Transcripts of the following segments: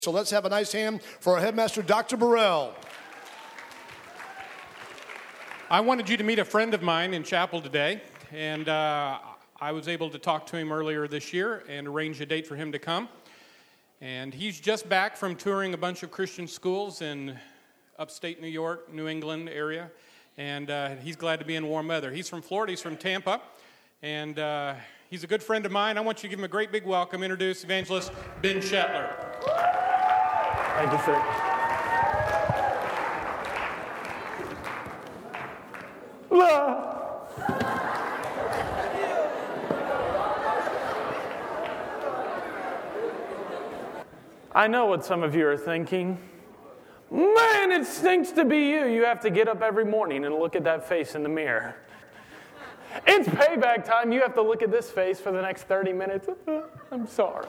So let's have a nice hand for our headmaster, Dr. Burrell. I wanted you to meet a friend of mine in chapel today, and I was able to talk to him earlier this year and arrange a date for him to come. And he's just back from touring a bunch of Christian schools in upstate New York, New England area, and he's glad to be in warm weather. He's from Florida, he's from Tampa, and he's a good friend of mine. I want you to give him a great big welcome. Introduce Evangelist Ben Shetler. Thank you, sir. I know what some of you are thinking. Man, it stinks to be you. You have to get up every morning and look at that face in the mirror. It's payback time. You have to look at this face for the next 30 minutes. I'm sorry.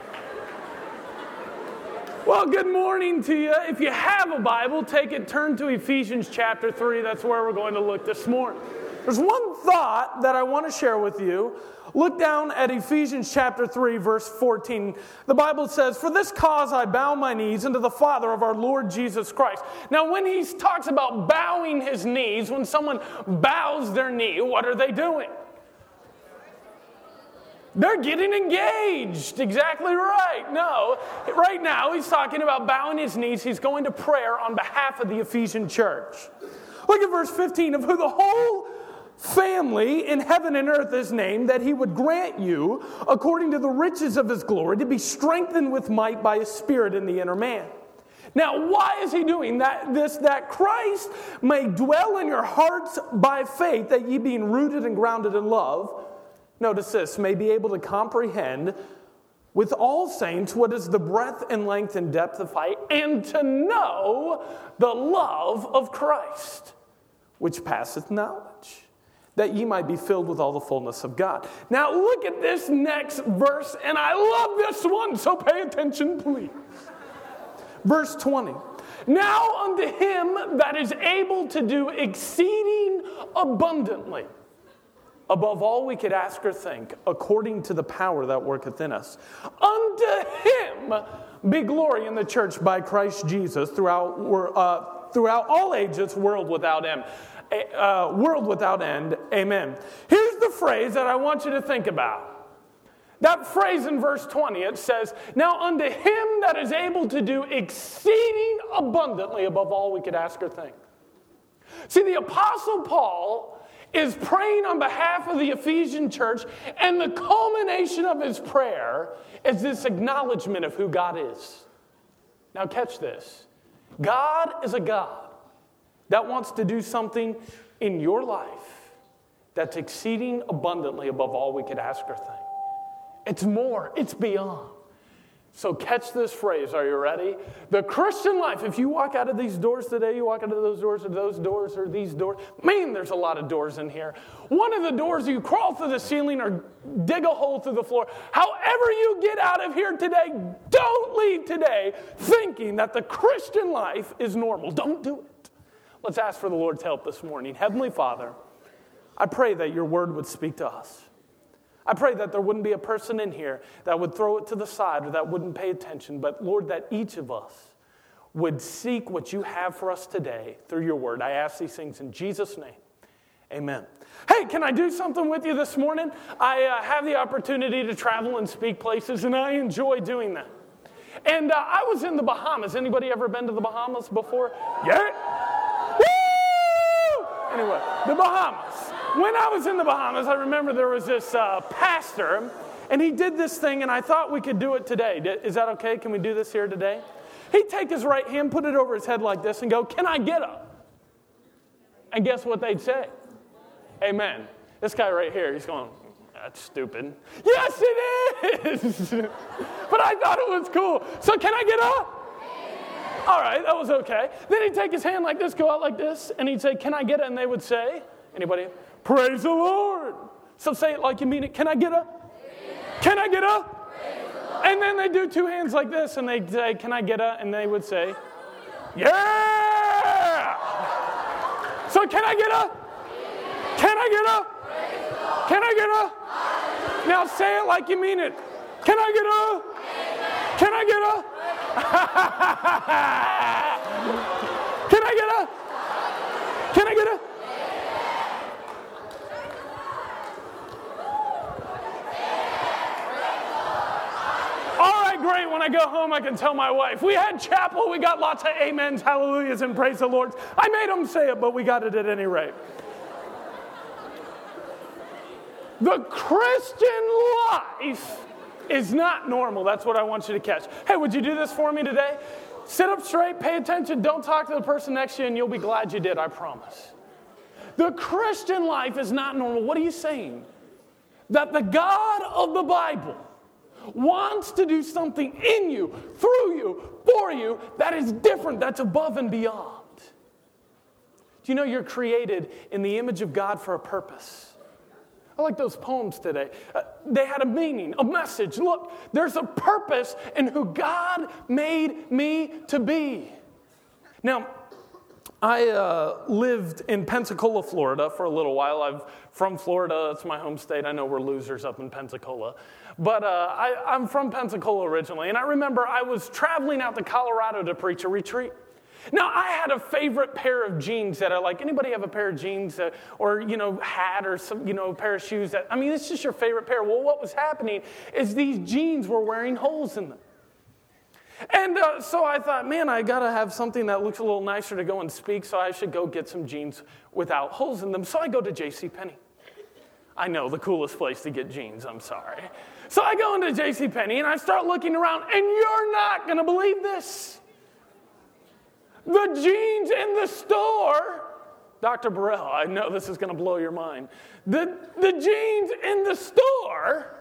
Well, good morning to you. If you have a Bible, take it, turn to Ephesians chapter 3. That's where we're going to look this morning. There's one thought that I want to share with you. Look down at Ephesians chapter 3, verse 14. The Bible says, "For this cause I bow my knees unto the Father of our Lord Jesus Christ." Now, when he talks about bowing his knees, when someone bows their knee, what are they doing? They're getting engaged. Exactly right. No, right now he's talking about bowing his knees. He's going to prayer on behalf of the Ephesian church. Look at verse 15. "Of who the whole family in heaven and earth is named, that he would grant you, according to the riches of his glory, to be strengthened with might by his Spirit in the inner man." Now, why is he doing that? That Christ may dwell in your hearts by faith, that ye being rooted and grounded in love, notice this, may be able to comprehend with all saints what is the breadth and length and depth of height, and to know the love of Christ, which passeth knowledge, that ye might be filled with all the fullness of God. Now look at this next verse, and I love this one, so pay attention, please. Verse 20. "Now unto him that is able to do exceeding abundantly, above all we could ask or think, according to the power that worketh in us. Unto him be glory in the church by Christ Jesus throughout all ages, world without end. Amen." Here's the phrase that I want you to think about. That phrase in verse 20, it says, "Now unto him that is able to do exceeding abundantly above all we could ask or think." See, the Apostle Paul is praying on behalf of the Ephesian church, and the culmination of his prayer is this acknowledgement of who God is. Now catch this. God is a God that wants to do something in your life that's exceeding abundantly above all we could ask or think. It's more. It's beyond. So catch this phrase. Are you ready? The Christian life, if you walk out of these doors today, you walk out of those doors or these doors. Man, there's a lot of doors in here. One of the doors, you crawl through the ceiling or dig a hole through the floor. However you get out of here today, don't leave today thinking that the Christian life is normal. Don't do it. Let's ask for the Lord's help this morning. Heavenly Father, I pray that your word would speak to us. I pray that there wouldn't be a person in here that would throw it to the side or that wouldn't pay attention. But Lord, that each of us would seek what you have for us today through your word. I ask these things in Jesus' name. Amen. Hey, can I do something with you this morning? I have the opportunity to travel and speak places, and I enjoy doing that. And I was in the Bahamas. Anybody ever been to the Bahamas before? Yeah? Woo! Anyway, the Bahamas. When I was in the Bahamas, I remember there was this pastor, and he did this thing, and I thought we could do it today. Is that okay? Can we do this here today? He'd take his right hand, put it over his head like this, and go, "Can I get up?" And guess what they'd say? Amen. This guy right here, he's going, "That's stupid." Yes, it is! But I thought it was cool. So can I get up? All right, that was okay. Then he'd take his hand like this, go out like this, and he'd say, "Can I get it?" And they would say, anybody? "Praise the Lord." So say it like you mean it. Can I get up? Can I get up? And then they do two hands like this, and they say, "Can I get up?" And they would say, "Yeah!" So can I get up? Can I get up? Can I get up? Now say it like you mean it. Can I get up? Can I get up? Can I get a? All right, great. When I go home, I can tell my wife, we had chapel, we got lots of amens, hallelujahs, and praise the Lord. I made them say it, but we got it at any rate. The Christian life is not normal. That's what I want you to catch. Hey, would you do this for me today? Sit up straight, pay attention, don't talk to the person next to you, and you'll be glad you did, I promise. The Christian life is not normal. What are you saying? That the God of the Bible wants to do something in you, through you, for you, that is different, that's above and beyond. Do you know you're created in the image of God for a purpose? I like those poems today. They had a meaning, a message. Look, there's a purpose in who God made me to be. Now, I lived in Pensacola, Florida for a little while. I'm from Florida. It's my home state. I know we're losers up in Pensacola. But I'm from Pensacola originally. And I remember I was traveling out to Colorado to preach a retreat. Now, I had a favorite pair of jeans that I like. Anybody have a pair of jeans or, hat or some, a pair of shoes that, it's just your favorite pair. Well, what was happening is these jeans were wearing holes in them. And so I thought, man, I got to have something that looks a little nicer to go and speak, so I should go get some jeans without holes in them. So I go to JCPenney. I know, the coolest place to get jeans, I'm sorry. So I go into JCPenney and I start looking around, and you're not going to believe this. The jeans in the store, Dr. Burrell, I know this is going to blow your mind. The jeans in the store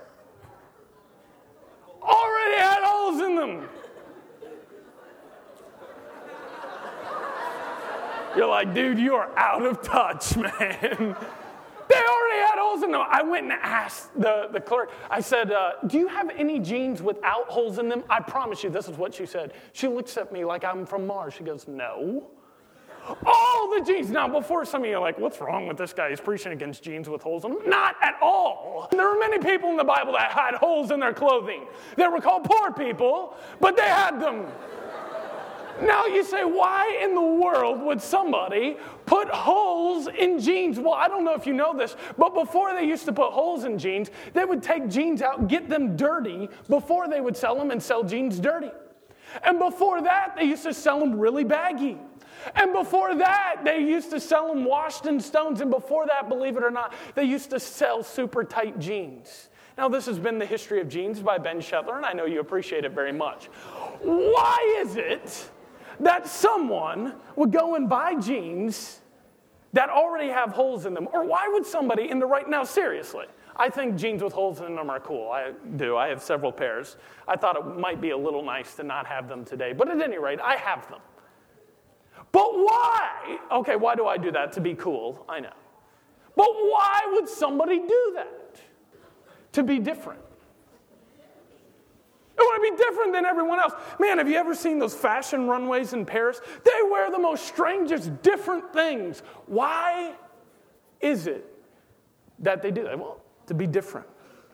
already had holes in them. You're like, dude, you are out of touch, man. They already had holes in them. I went and asked the clerk. I said, do you have any jeans without holes in them? I promise you, this is what she said. She looks at me like I'm from Mars. She goes, no. All the jeans. Now, before some of you are like, what's wrong with this guy? He's preaching against jeans with holes in them. Not at all. There are many people in the Bible that had holes in their clothing. They were called poor people, but they had them. Now you say, why in the world would somebody put holes in jeans? Well, I don't know if you know this, but before they used to put holes in jeans, they would take jeans out, get them dirty before they would sell them and sell jeans dirty. And before that, they used to sell them really baggy. And before that, they used to sell them washed in stones. And before that, believe it or not, they used to sell super tight jeans. Now, this has been the history of jeans by Ben Shetler, and I know you appreciate it very much. Why is it that someone would go and buy jeans that already have holes in them? Or why would somebody in the right... Now, seriously, I think jeans with holes in them are cool. I do. I have several pairs. I thought it might be a little nice to not have them today. But at any rate, I have them. But why? Okay, why do I do that? To be cool, I know. But why would somebody do that? To be different. I want to be different than everyone else. Man, have you ever seen those fashion runways in Paris? They wear the most strangest, different things. Why is it that they do that? Well, to be different.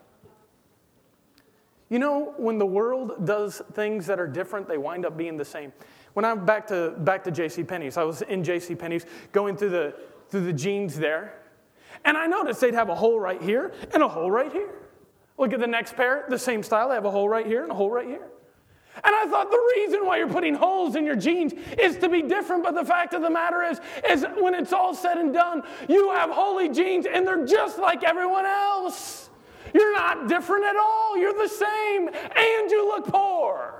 You know, when the world does things that are different, they wind up being the same. When I'm back to JCPenney's, I was in JCPenney's going through the jeans there, and I noticed they'd have a hole right here and a hole right here. Look at the next pair, the same style. They have a hole right here and a hole right here. And I thought the reason why you're putting holes in your jeans is to be different, but the fact of the matter is when it's all said and done, you have holy jeans and they're just like everyone else. You're not different at all. You're the same, and you look poor.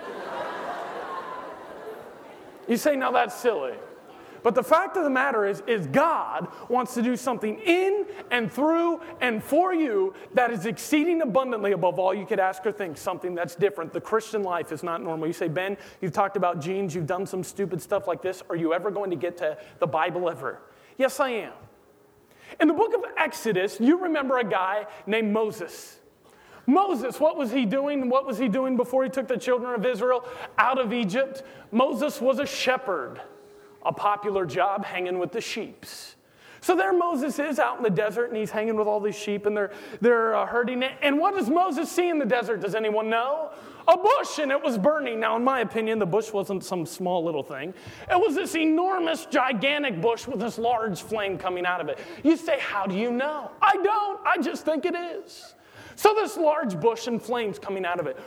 You say, now that's silly. But the fact of the matter is God wants to do something in and through and for you that is exceeding abundantly above all you could ask or think, something that's different. The Christian life is not normal. You say, Ben, you've talked about jeans, you've done some stupid stuff like this. Are you ever going to get to the Bible ever? Yes, I am. In the book of Exodus, you remember a guy named Moses. Moses, what was he doing? What was he doing before he took the children of Israel out of Egypt? Moses was a shepherd. A popular job, hanging with the sheeps. So there Moses is out in the desert, and he's hanging with all these sheep, and they're herding it. And what does Moses see in the desert? Does anyone know? a bush and it was burning. Now, in my opinion, the bush wasn't some small little thing. It was this enormous, gigantic bush with this large flame coming out of it. You say, how do you know? I don't. I just think it is. So this large bush and flames coming out of it.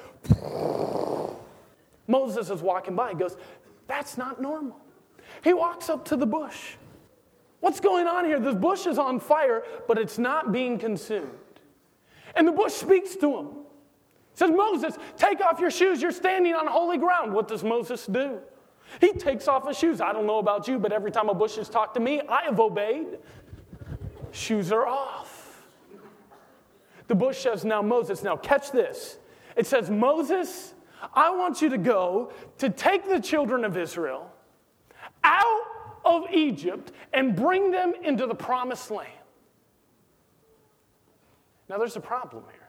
Moses is walking by. He goes, that's not normal. He walks up to the bush. What's going on here? This bush is on fire, but it's not being consumed. And the bush speaks to him. It says, Moses, take off your shoes. You're standing on holy ground. What does Moses do? He takes off his shoes. I don't know about you, but every time a bush has talked to me, I have obeyed. Shoes are off. The bush says, now Moses, now catch this. It says, Moses, I want you to go to take the children of Israel out of Egypt and bring them into the promised land. Now there's a problem here.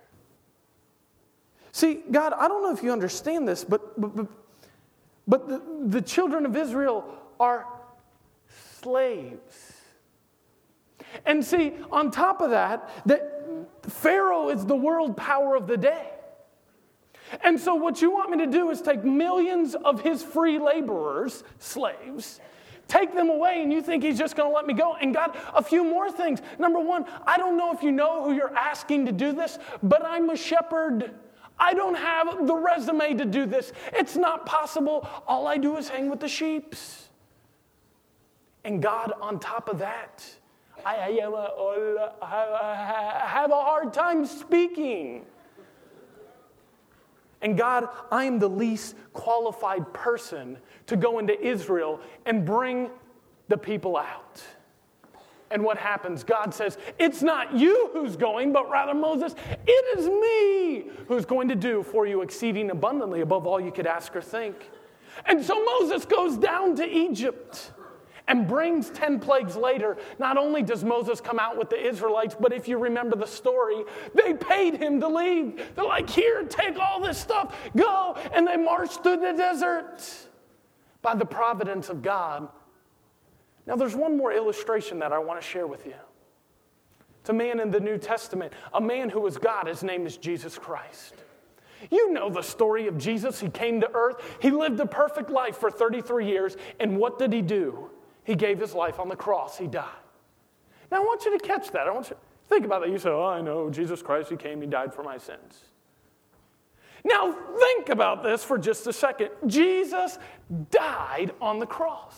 See, God, I don't know if you understand this, but the children of Israel are slaves. And see, on top of that Pharaoh is the world power of the day. And so what you want me to do is take millions of his free laborers, slaves, take them away, and you think he's just going to let me go. And God, a few more things. Number one, I don't know if you know who you're asking to do this, but I'm a shepherd. I don't have the resume to do this. It's not possible. All I do is hang with the sheeps. And God, on top of that, I have a hard time speaking. And God, I am the least qualified person to go into Israel and bring the people out. And what happens? God says, it's not you who's going, but rather Moses, it is me who's going to do for you exceeding abundantly above all you could ask or think. And so Moses goes down to Egypt and brings 10 plagues later. Not only does Moses come out with the Israelites, but if you remember the story, they paid him to leave. They're like, here, take all this stuff, go. And they marched through the desert by the providence of God. Now, there's one more illustration that I want to share with you. It's a man in the New Testament, a man who was God. His name is Jesus Christ. You know the story of Jesus. He came to earth. He lived a perfect life for 33 years. And what did he do? He gave his life on the cross. He died. Now, I want you to catch that. I want you to think about that. You say, oh, I know, Jesus Christ, he came, he died for my sins. Now, think about this for just a second. Jesus died on the cross.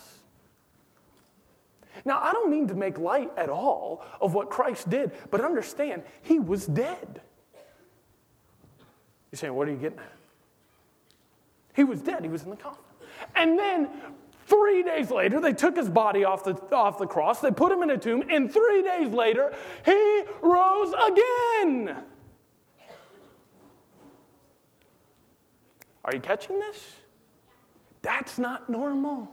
Now, I don't mean to make light at all of what Christ did, but understand, he was dead. You're saying, what are you getting at? He was dead. He was in the coffin. And then 3 days later, they took his body off the cross. They put him in a tomb. And 3 days later, he rose again. Are you catching this? That's not normal.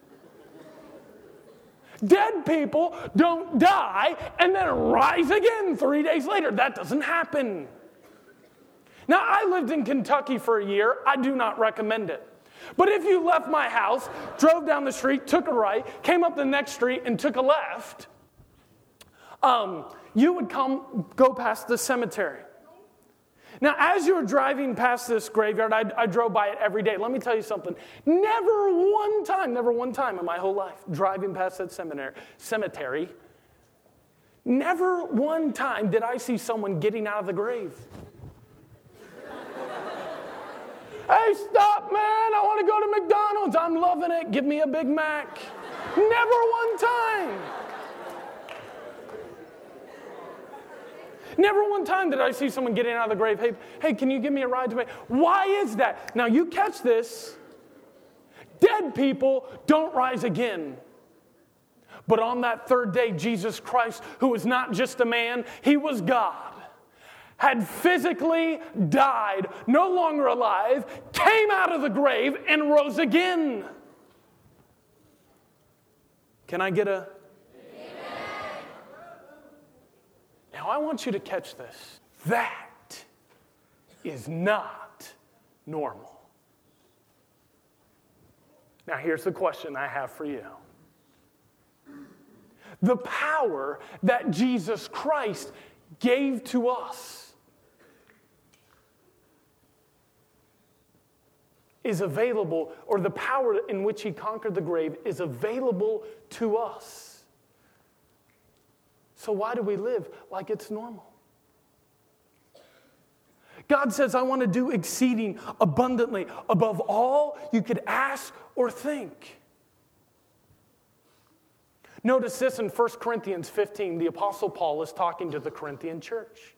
Dead people don't die and then rise again 3 days later. That doesn't happen. Now, I lived in Kentucky for a year. I do not recommend it. But if you left my house, drove down the street, took a right, came up the next street, and took a left, you would go past the cemetery. Now, as you were driving past this graveyard, I drove by it every day. Let me tell you something. Never one time in my whole life, driving past that cemetery, never one time did I see someone getting out of the grave. Hey, stop, man. I want to go to McDonald's. I'm loving it. Give me a Big Mac. Never one time. Never one time did I see someone getting out of the grave. Hey, can you give me a ride to me? Why is that? Now, you catch this. Dead people don't rise again. But on that third day, Jesus Christ, who was not just a man, he was God, had physically died, no longer alive, came out of the grave, and rose again. Can I get a... Now, I want you to catch this. That is not normal. Now, here's the question I have for you. The power that Jesus Christ gave to us, is available, or the power in which he conquered the grave is available to us. So why do we live like it's normal? God says, I want to do exceeding abundantly above all you could ask or think. Notice this in 1 Corinthians 15. The Apostle Paul is talking to the Corinthian church.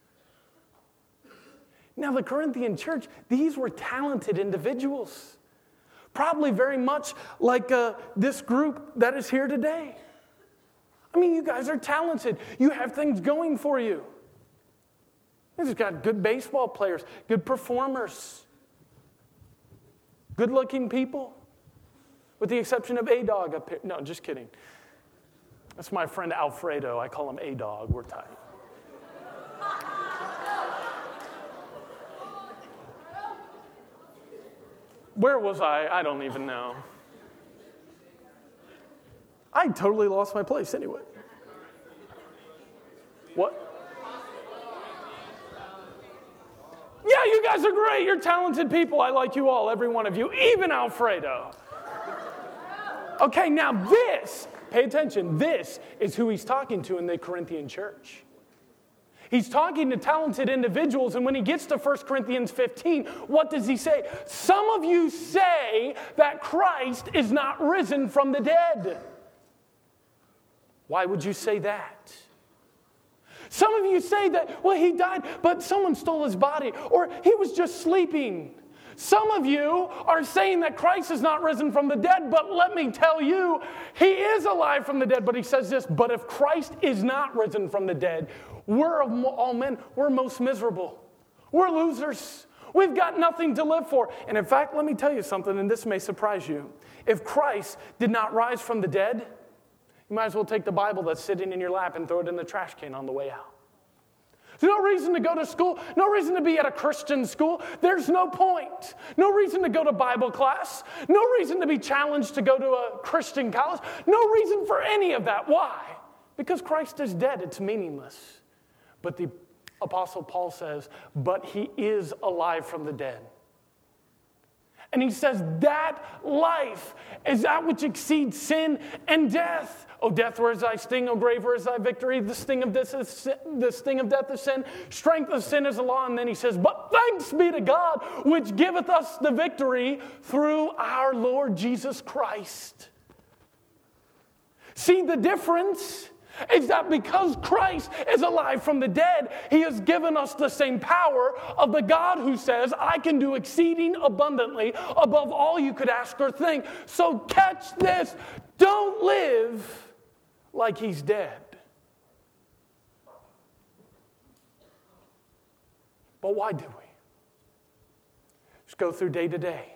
Now, the Corinthian church, these were talented individuals. Probably very much like this group that is here today. I mean, you guys are talented. You have things going for you. You've got good baseball players, good performers, good-looking people, with the exception of A-Dog up here. No, just kidding. That's my friend Alfredo. I call him A-Dog. We're tight. Where was I? I don't even know. I totally lost my place anyway. What? Yeah, you guys are great. You're talented people. I like you all, every one of you, even Alfredo. Okay, now this, pay attention, this is who he's talking to in the Corinthian church. He's talking to talented individuals, and when he gets to 1 Corinthians 15, what does he say? Some of you say that Christ is not risen from the dead. Why would you say that? Some of you say that, well, he died, but someone stole his body, or he was just sleeping. Some of you are saying that Christ is not risen from the dead, but let me tell you, he is alive from the dead. But he says this, but if Christ is not risen from the dead, we're all men, we're most miserable. We're losers. We've got nothing to live for. And in fact, let me tell you something, and this may surprise you. If Christ did not rise from the dead, you might as well take the Bible that's sitting in your lap and throw it in the trash can on the way out. There's no reason to go to school, no reason to be at a Christian school. There's no point. No reason to go to Bible class. No reason to be challenged to go to a Christian college. No reason for any of that. Why? Because Christ is dead. It's meaningless. But the Apostle Paul says, but he is alive from the dead. And he says that life is that which exceeds sin and death. O death, where is thy sting? O grave, where is thy victory? The sting of death is sin. Strength of sin is the law. And then he says, but thanks be to God, which giveth us the victory through our Lord Jesus Christ. See the difference? Is that because Christ is alive from the dead, he has given us the same power of the God who says, I can do exceeding abundantly above all you could ask or think. So catch this. Don't live like he's dead. But why do we? Just go through day to day.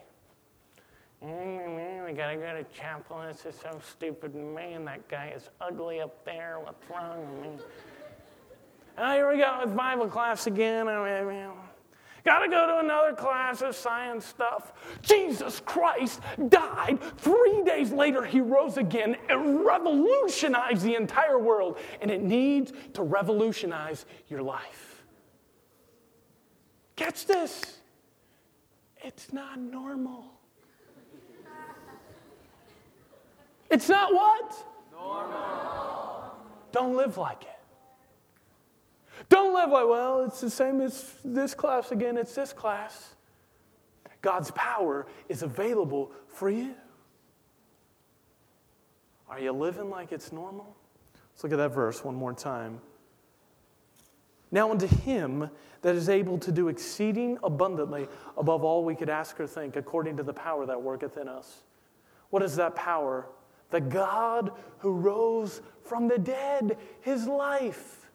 We gotta go to chapel. This is so stupid. Man, that guy is ugly up there. What's wrong with me? Oh, here we go with Bible class again. Gotta go to another class of science stuff. Jesus Christ died. 3 days later, he rose again and revolutionized the entire world. And it needs to revolutionize your life. Catch this. It's not normal. It's not what? Normal. Don't live like it. Don't live like, well, it's the same as this class again, it's this class. God's power is available for you. Are you living like it's normal? Let's look at that verse one more time. Now unto him that is able to do exceeding abundantly above all we could ask or think, according to the power that worketh in us. What is that power? The God who rose from the dead, his life.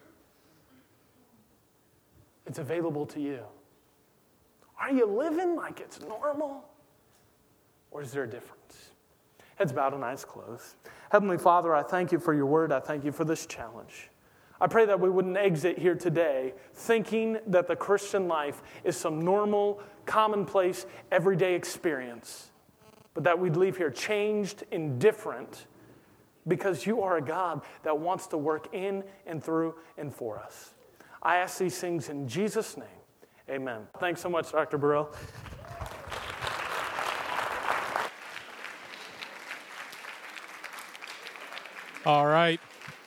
It's available to you. Are you living like it's normal? Or is there a difference? Heads bowed and eyes closed. Heavenly Father, I thank you for your word. I thank you for this challenge. I pray that we wouldn't exit here today thinking that the Christian life is some normal, commonplace, everyday experience, but that we'd leave here changed and different because you are a God that wants to work in and through and for us. I ask these things in Jesus' name. Amen. Thanks so much, Dr. Burrell. All right.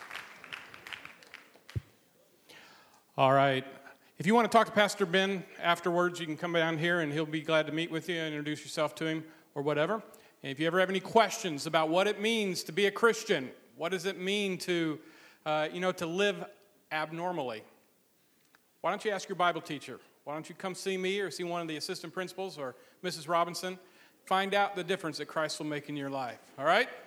All right. If you want to talk to Pastor Ben afterwards, you can come down here and he'll be glad to meet with you and introduce yourself to him or whatever. And if you ever have any questions about what it means to be a Christian, what does it mean to, to live abnormally, why don't you ask your Bible teacher? Why don't you come see me or see one of the assistant principals or Mrs. Robinson? Find out the difference that Christ will make in your life. All right?